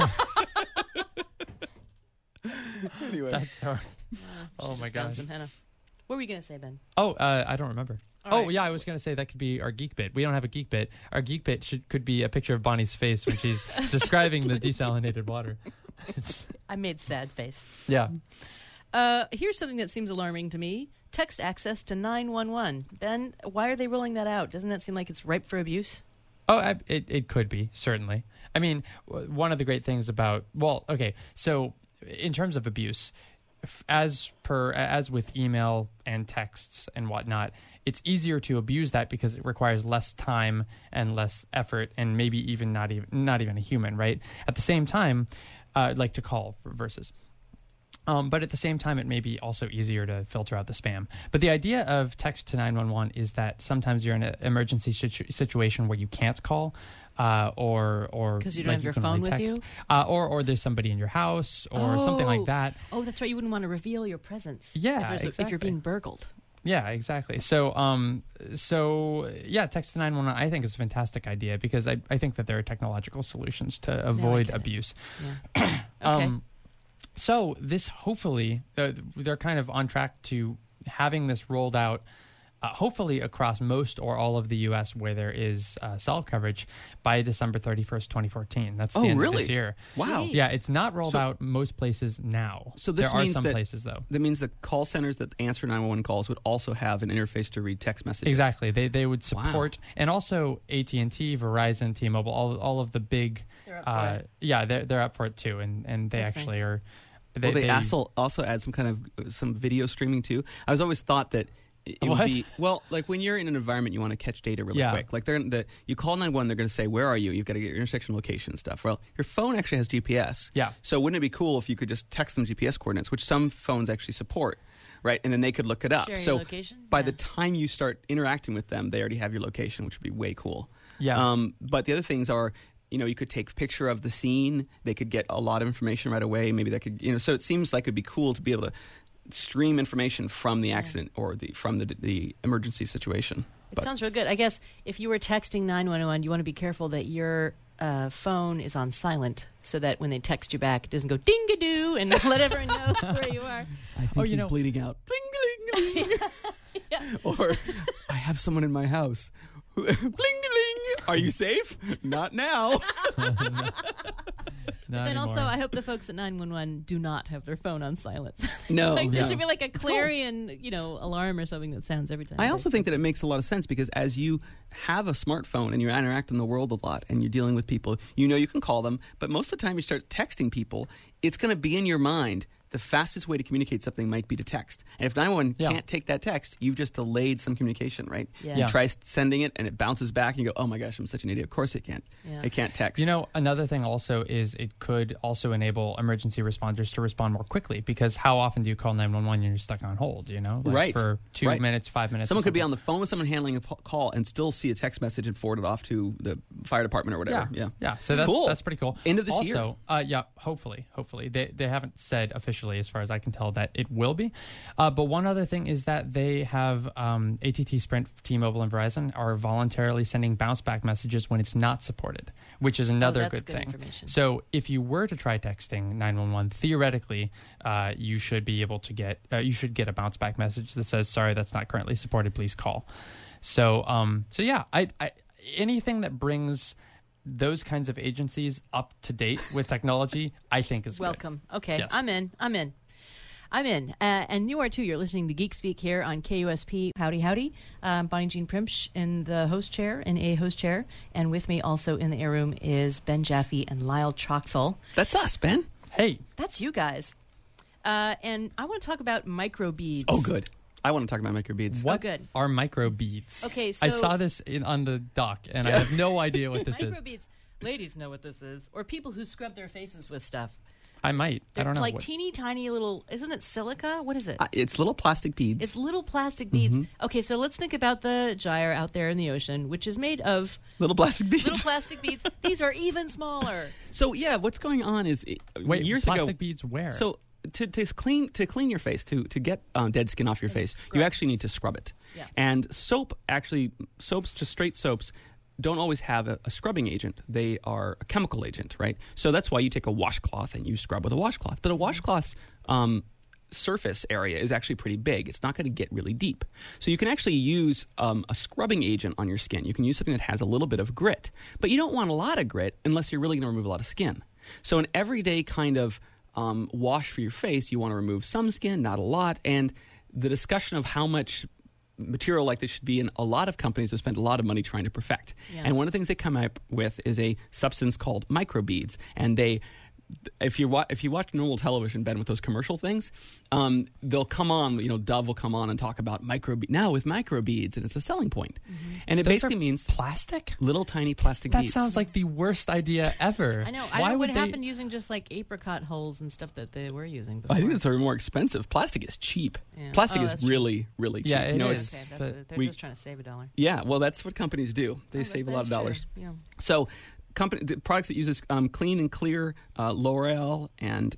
Anyway. That's so. Oh my Found gosh. some henna. What were you gonna say, Ben? Oh, I don't remember. All Oh right. yeah, I was gonna say that could be our geek bit. We don't have a geek bit. Our geek bit could be a picture of Bonnie's face when she's describing the desalinated water. It's, I made sad face. yeah. Here's something that seems alarming to me: text access to 911. Ben, why are they rolling that out? Doesn't that seem like it's ripe for abuse? Oh, it could be, certainly. I mean, one of the great things about so in terms of abuse, as with email and texts and whatnot, it's easier to abuse that because it requires less time and less effort, and maybe even not even a human, right? At the same time, like to call versus. But at the same time, it may be also easier to filter out the spam. But the idea of text to 911 is that sometimes you're in an emergency situation where you can't call, or 'Cause you don't like have your can phone only with text. you? Or there's somebody in your house or something like that. Oh, that's right. You wouldn't want to reveal your presence. Yeah, if exactly. you're being burgled. Yeah, exactly. So, text to 911 I think is a fantastic idea because I think that there are technological solutions to avoid get it. abuse. Yeah. Okay. So this hopefully they're kind of on track to having this rolled out, hopefully across most or all of the U.S. where there is cell coverage by December 31st, 2014. That's the end of this year. Wow. Gee. Yeah, it's not rolled So- out most places now. So this there are means some that- places though. That means the call centers that answer 911 calls would also have an interface to read text messages. Exactly. They would Wow. support, and also AT&T, Verizon, T-Mobile, all of the big. They're up for it. Yeah, they're up for it too, and they That's actually nice. are. Well, they also add some video streaming too. I was always thought that it would What? be like when you're in an environment you want to catch data really Yeah. quick. Like you call 911, they're going to say where are you? You've got to get your intersection location and stuff. Well, your phone actually has GPS. Yeah. So wouldn't it be cool if you could just text them GPS coordinates, which some phones actually support? right? And then they could look it up. Share your so location? by Yeah. the time you start interacting with them, they already have your location, which would be way cool. Yeah. But the other things are, you could take a picture of the scene. They could get a lot of information right away. Maybe that could, so it seems like it'd be cool to be able to stream information from the accident or from the emergency situation. It sounds real good. I guess if you were texting 911, you want to be careful that your phone is on silent so that when they text you back, it doesn't go ding-a-doo and let everyone know where you are. I think he's bleeding out. Bling-a-ling-a-ling. Or I have someone in my house. Bling-a-ling. Are you safe? Not now. Not Then also, anymore. I hope the folks at 911 do not have their phone on silence. No. Like, there Yeah. should be like a clarion, alarm or something that sounds every time. I also think that it makes a lot of sense because as you have a smartphone and you interact in the world a lot and you're dealing with people, you can call them, but most of the time you start texting people, it's going to be in your mind. The fastest way to communicate something might be to text. And if 911 can't take that text, you've just delayed some communication, right? Yeah. You try sending it and it bounces back and you go, oh my gosh, I'm such an idiot. Of course it can't. Yeah. It can't text. Another thing also is it could also enable emergency responders to respond more quickly because how often do you call 911 and you're stuck on hold, Right. for 2 Right. minutes, 5 minutes. Someone could be on the phone with someone handling a call and still see a text message and forward it off to the fire department or whatever. Yeah. So that's Cool. that's pretty cool. End of this year. Also, hopefully. They haven't said officially, as far as I can tell, that it will be. But one other thing is that they have AT&T, Sprint, T-Mobile, and Verizon are voluntarily sending bounce back messages when it's not supported, which is another that's good good thing. information. So if you were to try texting 911, theoretically, you should be able to get a bounce back message that says, "Sorry, that's not currently supported. Please call." So yeah, I anything that brings those kinds of agencies up to date with technology, I think is Welcome. good. Okay, Yes. I'm in. And you are too. You're listening to Geek Speak here on KUSP. Howdy, howdy. Bonnie Jean Primsch in the host chair, and with me also in the air room is Ben Jaffe and Lyle Troxel. That's us, Ben. Hey, That's you guys. And I want to talk about microbeads. Oh, good. I want to talk about microbeads. what good. are microbeads? Okay, I so- saw this on the dock, and I have no idea what this is. Microbeads. Ladies know what this is, or people who scrub their faces with stuff. I might. They're I don't know. like what- teeny tiny little. Isn't it silica? What is it? It's little plastic beads. It's little plastic beads. Mm-hmm. Okay, so let's think about the gyre out there in the ocean, which is made of little plastic beads. little plastic beads. These are even smaller. So yeah, what's going on is Wait, years plastic ago. beads where? So to clean your face, to get dead skin off your face, you actually need to scrub it. Yeah. And soaps, just straight soaps, don't always have a scrubbing agent. They are a chemical agent, right? So that's why you take a washcloth and you scrub with a washcloth. But a washcloth's surface area is actually pretty big. It's not going to get really deep. So you can actually use a scrubbing agent on your skin. You can use something that has a little bit of grit. But you don't want a lot of grit unless you're really going to remove a lot of skin. So an everyday kind of wash for your face, you want to remove some skin, not a lot. And the discussion of how much material like this should be in a lot of companies have spent a lot of money trying to perfect. Yeah. And one of the things they come up with is a substance called microbeads. And they, if you watch normal television, Ben, with those commercial things, they'll come on, Dove will come on and talk about now with microbeads, and it's a selling point. And it Those basically are means plastic. little tiny plastic That beads. sounds like the worst idea ever. I know. Why I don't know would what they? happened using just like apricot holes and stuff that they were using before. I think that's more expensive. Plastic is cheap. Yeah. Plastic Oh, is that's true. really, really cheap. Yeah, it is. It's, Okay, but they're we- just trying to save $1. yeah, well, that's what companies do. They Oh, save a that's lot of true. dollars. Yeah. So, the products that uses Clean and Clear, L'Oreal, and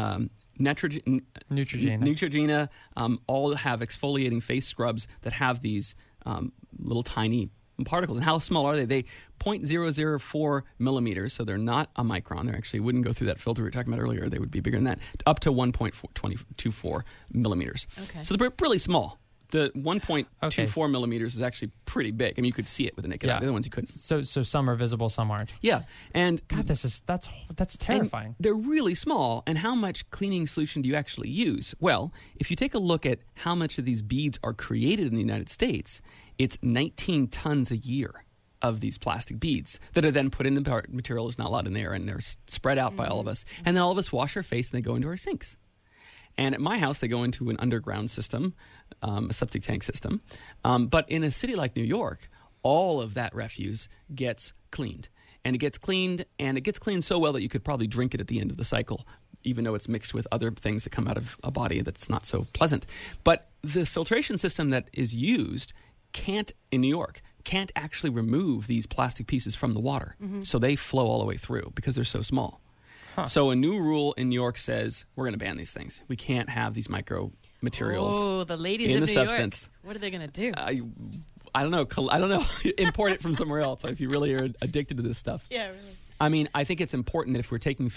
Neutrogena, all have exfoliating face scrubs that have these little tiny particles. And how small are they? They 0.004 millimeters, so they're not a micron. They actually wouldn't go through that filter we were talking about earlier. They would be bigger than that, up to 1.24 millimeters. Okay. So they're really small. The 1.24 millimeters is actually pretty big. I mean, you could see it with the naked eye. Yeah. The other ones you couldn't. So some are visible, some aren't. Yeah, and God, that's terrifying. and they're really small. And how much cleaning solution do you actually use? Well, if you take a look at how much of these beads are created in the United States, it's 19 tons a year of these plastic beads that are then put in the material. There's not a lot in there, and they're spread out by all of us. And then all of us wash our face, and they go into our sinks. And at my house, they go into an underground system, a septic tank system. But in a city like New York, all of that refuse gets cleaned. And it gets cleaned so well that you could probably drink it at the end of the cycle. even though it's mixed with other things that come out of a body that's not so pleasant. But the filtration system that is used in New York, can't actually remove these plastic pieces from the water. So they flow all the way through because they're so small. So a new rule in New York says we're going to ban these things. We can't have these micro materials. Oh, the ladies in of the New substance. York. What are they going to do? I don't know. I don't know. Import it from somewhere else if you really are addicted to this stuff. Yeah, really. I mean, I think it's important that if we're taking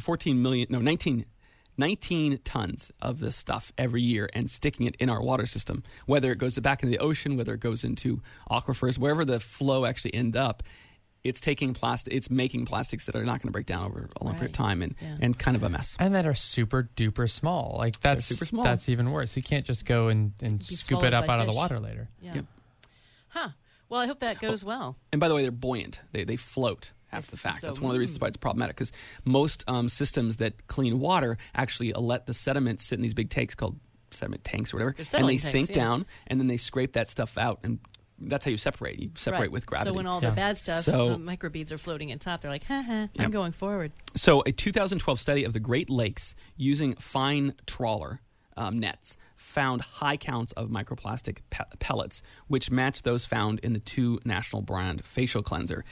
19 tons of this stuff every year and sticking it in our water system, whether it goes back into the ocean, whether it goes into aquifers, wherever the flow actually end up, it's making plastics that are not going to break down over a long period of time and kind of a mess. And that are super duper small. Like that's super small. That's even worse. You can't just go and scoop it up out of the water later. Yeah. Yep. Huh. Well, I hope that goes well. And by the way, they're buoyant. They float after the fact. So, That's one of the reasons why it's problematic, because most systems that clean water actually let the sediment sit in these big tanks called sediment tanks or whatever, and they sink down, and then they scrape that stuff out, and that's how you separate. You separate with gravity. So when all the bad stuff, the microbeads are floating at top, they're like, I'm going forward. So a 2012 study of the Great Lakes using fine trawler nets found high counts of microplastic pellets, which match those found in the 2 national brand facial cleanser.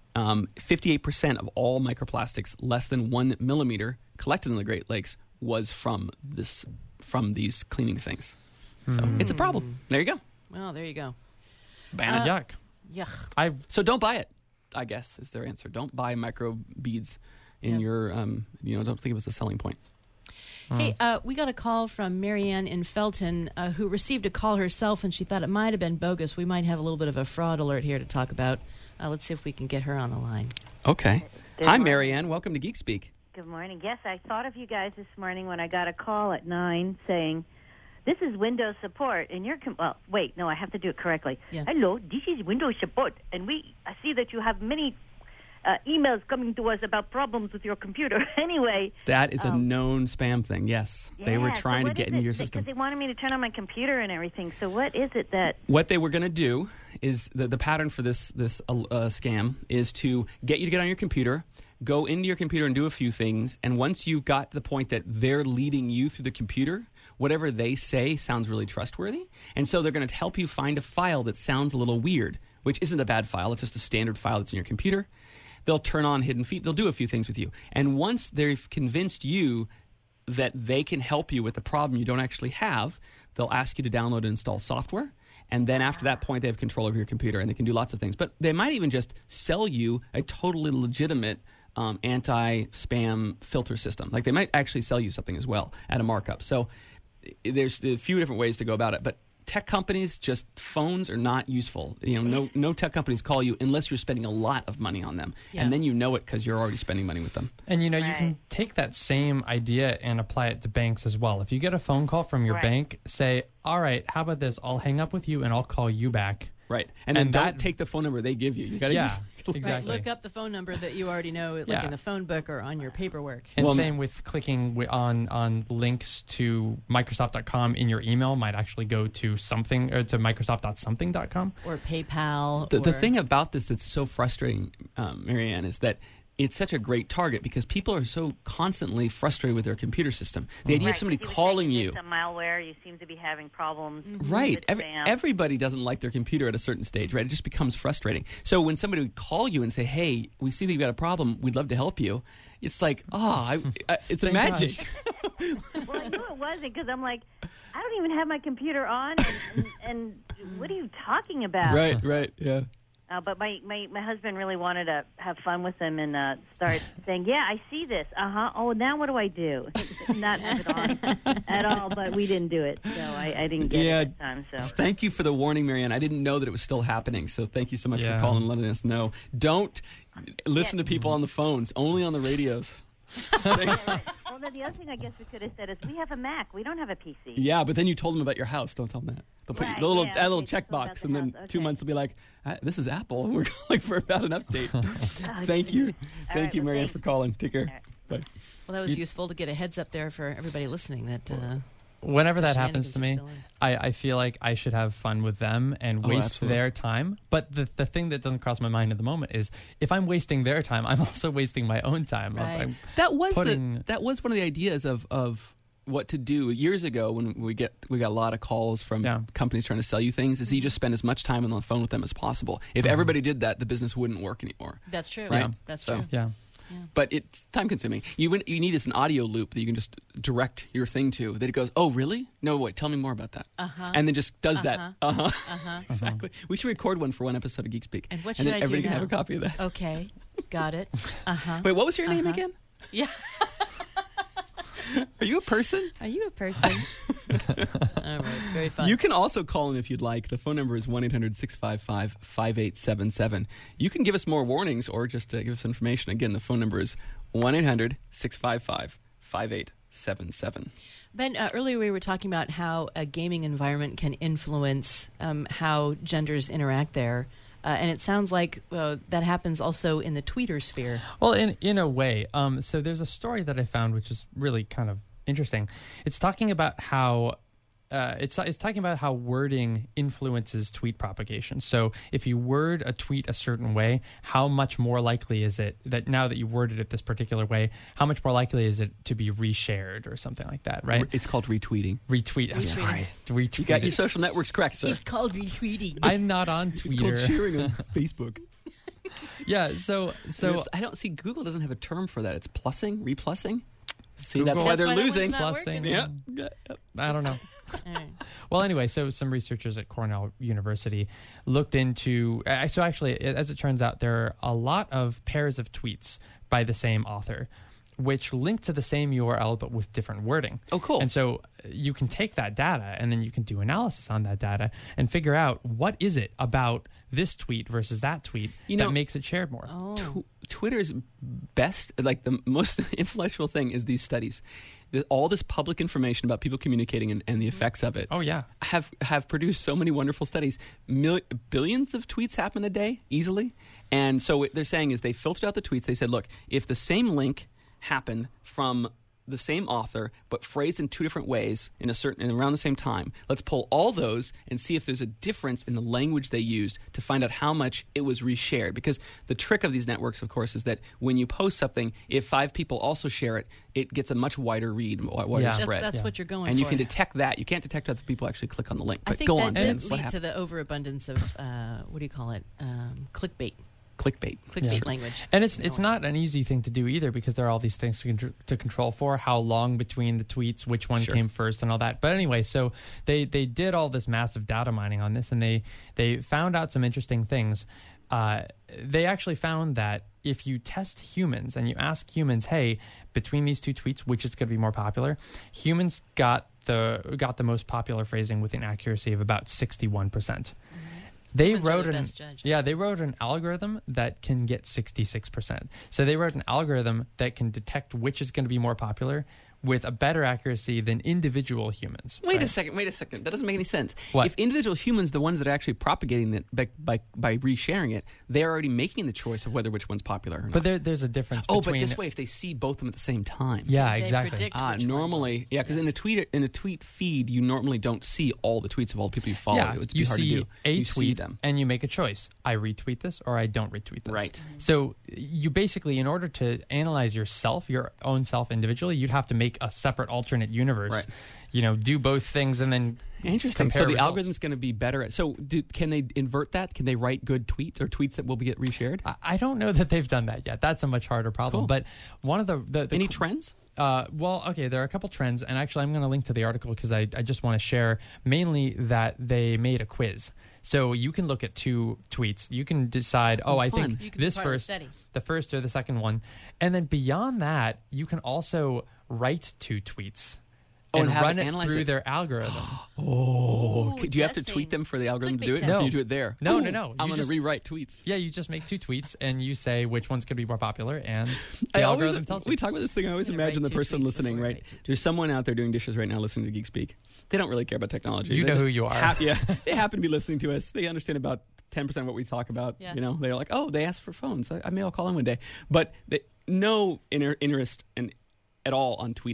58% of all microplastics less than 1 millimeter collected in the Great Lakes was from these cleaning things. So it's a problem. There you go. Well, there you go. Ban it. Yuck. So don't buy it, I guess, is their answer. Don't buy micro beads in your, don't think it was a selling point. Hey, we got a call from Marianne in Felton who received a call herself, and she thought it might have been bogus. We might have a little bit of a fraud alert here to talk about. Let's see if we can get her on the line. Okay. Good Hi, morning. Marianne. Welcome to Geek Speak. Good morning. Yes, I thought of you guys this morning when I got a call at 9 saying, this is Windows support, and I have to do it correctly. Yeah. Hello, this is Windows support, and I see that you have many emails coming to us about problems with your computer. Anyway. That is a known spam thing, yes. Yeah, they were trying to get into your system. Because they wanted me to turn on my computer and everything. So what is it that... What they were going to do is, the pattern for this scam is to get you to get on your computer, go into your computer and do a few things, and once you've got to the point that they're leading you through the computer, whatever they say sounds really trustworthy, and so they're going to help you find a file that sounds a little weird, which isn't a bad file. It's just a standard file that's in your computer. They'll turn on hidden feed. They'll do a few things with you. And once they've convinced you that they can help you with the problem you don't actually have, they'll ask you to download and install software. And then after that point, they have control over your computer, and they can do lots of things. But they might even just sell you a totally legitimate anti-spam filter system. Like they might actually sell you something as well at a markup. So there's a few different ways to go about it. But tech companies, just phones are not useful. No tech companies call you unless you're spending a lot of money on them. Yeah. And then you know it because you're already spending money with them. And you can take that same idea and apply it to banks as well. If you get a phone call from your bank, say, all right, how about this? I'll hang up with you and I'll call you back. Right. And then don't take the phone number they give you. You got to exactly. Look up the phone number that you already know, like in the phone book or on your paperwork. And same with clicking on links to Microsoft.com in your email might actually go to something or to Microsoft.something.com. Or PayPal. The thing about this that's so frustrating, Marianne, is that it's such a great target because people are so constantly frustrated with their computer system. The idea of somebody calling you. Some malware, you seem to be having problems. Right. Everybody doesn't like their computer at a certain stage, right? It just becomes frustrating. So when somebody would call you and say, hey, we see that you've got a problem, we'd love to help you, it's like, it's a magic. Well, I knew it wasn't because I'm like, I don't even have my computer on, and what are you talking about? Right, yeah. But my husband really wanted to have fun with them and start saying, yeah, I see this. Oh, now what do I do? Not have it on at all, but we didn't do it. So I didn't get it that time. So thank you for the warning, Marianne. I didn't know that it was still happening, so thank you so much for calling and letting us know. Don't listen to people on the phones, only on the radios. Well, then the other thing I guess we could have said is we have a Mac. We don't have a PC. Yeah, but then you told them about your house. Don't tell them that. They'll put Right, the little, yeah, that little okay, checkbox, so and then about the house, 2 months will be like, this is Apple, and we're calling for about an update. Thank you. Thank you, Marianne, for calling. Take care. Bye. Well, that was useful to get a heads up there for everybody listening that whenever The that happens to me, shenanigans are still I feel like I should have fun with them and waste absolutely. their time. But the thing that doesn't cross my mind at the moment is if I'm wasting their time, I'm also wasting my own time. Right. I'm That was putting- that was one of the ideas of what to do years ago when we got a lot of calls from Yeah. companies trying to sell you things. Is you just spend as much time on the phone with them as possible. If everybody did that, the business wouldn't work anymore. That's true. Right. That's So- true. Yeah. But it's time consuming. You need is an audio loop that you can just direct your thing to. That it goes, oh really? No, wait, tell me more about that. And then just does that. Exactly. We should record one for one episode of Geek Speak. And what then should I do everybody can now? have a copy of that. Okay, got it. Wait, what was your name again? Yeah. Are you a person? Are you a person? All right, very fun. You can also call in if you'd like. The phone number is 1-800-655-5877. You can give us more warnings or just give us information. Again, the phone number is 1-800-655-5877. Ben, earlier we were talking about how a gaming environment can influence how genders interact there. And it sounds like that happens also in the tweeter sphere. Well, in a way. So there's a story that I found which is really kind of interesting. It's talking about how it's talking about how wording influences tweet propagation. So if you word a tweet a certain way, how much more likely is it that now that you worded it this particular way, how much more likely is it to be reshared or something like that, right? It's called retweeting. Retweet. I'm sorry. Retweet. You got your social networks correct, sir. It's called retweeting. I'm not on It's called Twitter. sharing on Facebook. Yeah. So I don't see Google doesn't have a term for that. It's plussing, replussing. See, Google- that's why That's they're why that one's losing. not Plussing. working. Yeah. I don't know. All right. Well, anyway, so some researchers at Cornell University looked into. So actually, as it turns out, there are a lot of pairs of tweets by the same author, which link to the same URL but with different wording. Oh, cool. And so you can take that data and then you can do analysis on that data and figure out what is it about this tweet versus that tweet that makes it shared more. Oh. Twitter's best, like the most influential thing is these studies. All this public information about people communicating and the effects of it. Oh, yeah. Have produced so many wonderful studies. Billions of tweets happen a day easily. And so what they're saying is they filtered out the tweets. They said, look, if the same link happened from the same author but phrased in two different ways in around the same time, let's pull all those and see if there's a difference in the language they used to find out how much it was reshared. Because the trick of these networks, of course, is that when you post something, if 5 people also share it, it gets a much wider read, wider Yeah. spread. That's what you're going for. And you can detect that. You can't detect other people actually click on the link. I But think go that on, did Jen. lead What to happened? the overabundance of, what do you call it, clickbait. Clickbait. Clickbait language. And it's not an easy thing to do either because there are all these things to control for, how long between the tweets, which one Sure. came first and all that. But anyway, so they did all this massive data mining on this and they found out some interesting things. They actually found that if you test humans and you ask humans, hey, between these two tweets, which is going to be more popular, humans got the most popular phrasing with an accuracy of about 61%. They Humans are wrote the an best judge. they wrote an algorithm that can get 66%. So they wrote an algorithm that can detect which is going to be more popular with a better accuracy than individual humans. Wait right? a second. That doesn't make any sense. What? If individual humans, the ones that are actually propagating it by resharing it, they're already making the choice of which one's popular or not. But there's a difference but between this way, if they see both of them at the same time. Yeah, They exactly. predict which one Normally, will- because in a tweet feed, you normally don't see all the tweets of all the people you follow. Yeah, It's you hard see to do. a you tweet see them. and you make a choice. I retweet this or I don't retweet this. Right. So you basically, in order to analyze yourself, your own self individually, you'd have to make a separate alternate universe. Right. Do both things and then Interesting. compare So the results. algorithm's going to be better at. So can they invert that? Can they write good tweets or tweets that will get reshared? I don't know that they've done that yet. That's a much harder problem. Cool. But one of the Any trends? Well, okay, there are a couple trends, and actually I'm going to link to the article because I just want to share mainly that they made a quiz. So you can look at 2 tweets. You can decide, I fun. think You can be this part of the first, study. the first or the second one. And then beyond that, you can also write 2 tweets Oh, and have run it it analyze through it. their algorithm. Ooh, Do you have to testing. tweet them for the algorithm to do it? Clickbait Or No. do you do it there? No, Ooh, no, no. I'm You going to just- rewrite tweets. Yeah, you just make 2 tweets and you say which one's going to be more popular, and the I always, algorithm tells you. we talk about this thing. I always I'm gonna imagine the write 2 person tweets listening, before I right? write 2 tweets. There's someone out there doing dishes right now listening to Geek Speak. They don't really care about technology. You They know just who you are. Yeah, they happen to be listening to us. They understand about 10% of what we talk about. Yeah. They're like, oh, they asked for phones. Maybe I'll call in one day. But no interest at all on tweeting.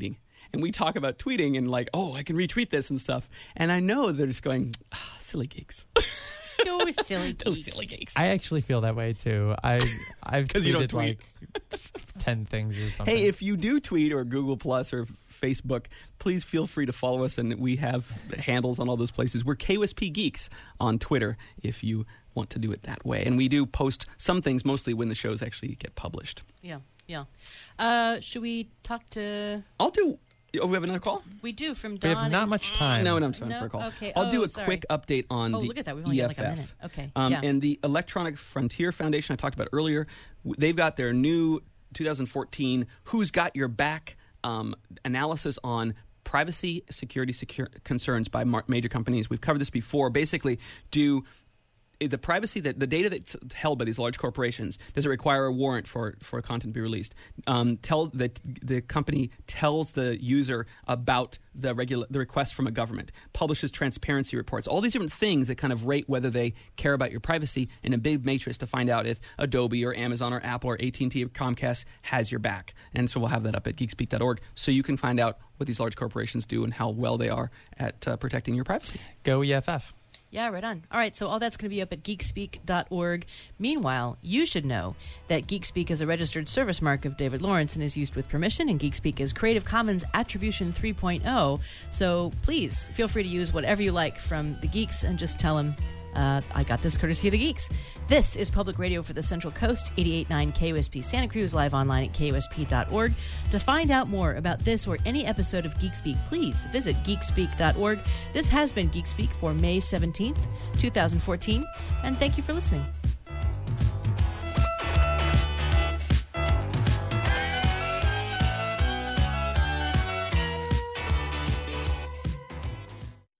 and we talk about tweeting and like, oh, I can retweet this and stuff. And I know they're just going, silly geeks. Go silly geeks. Those silly geeks. I actually feel that way too. I've 'Cause you don't tweeted tweet. like 10 things or something. Hey, if you do tweet or Google Plus or Facebook, please feel free to follow us, and we have handles on all those places. We're KOSP Geeks on Twitter if you want to do it that way. And we do post some things mostly when the shows actually get published. Yeah. Should we talk to... I'll do... Oh, we have another call? We do, from we Don. have not much time. No time No? for a call. Okay. I'll do a sorry. quick update on the look at that. We've only got EFF. like a minute. Okay. And the Electronic Frontier Foundation I talked about earlier, they've got their new 2014 Who's Got Your Back analysis on privacy security concerns by major companies. We've covered this before. Basically, the privacy, that the data that's held by these large corporations, does it require a warrant for content to be released? The company tells the user about the request from a government, publishes transparency reports, all these different things that kind of rate whether they care about your privacy in a big matrix to find out if Adobe or Amazon or Apple or AT&T or Comcast has your back. And so we'll have that up at geekspeak.org so you can find out what these large corporations do and how well they are at protecting your privacy. Go EFF. Yeah, right on. All right, so all that's going to be up at geekspeak.org. Meanwhile, you should know that Geekspeak is a registered service mark of David Lawrence and is used with permission, and Geekspeak is Creative Commons Attribution 3.0. So please feel free to use whatever you like from the Geeks and just tell them, I got this courtesy of the Geeks. This is Public Radio for the Central Coast, 88.9 KOSP Santa Cruz, live online at KOSP.org. To find out more about this or any episode of Geekspeak, please visit geekspeak.org. This has been Geekspeak for May 17th, 2014, and thank you for listening.